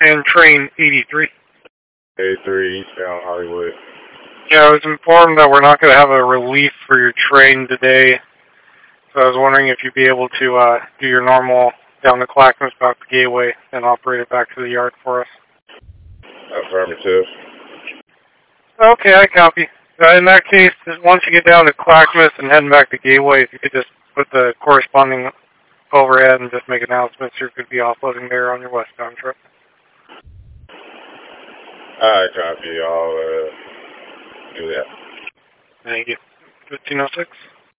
and train 83. 83 eastbound Hollywood. Yeah, I was informed that we're not going to have a relief for your train today, so I was wondering if you'd be able to do your normal down to Clackamas back to Gateway and operate it back to the yard for us. Affirmative. Okay, I copy. In that case, once you get down to Clackamas and heading back to Gateway, if you could just put the corresponding overhead and just make announcements, you're going to be offloading there on your westbound trip. Alright, copy. I'll do that. Thank you. 1506.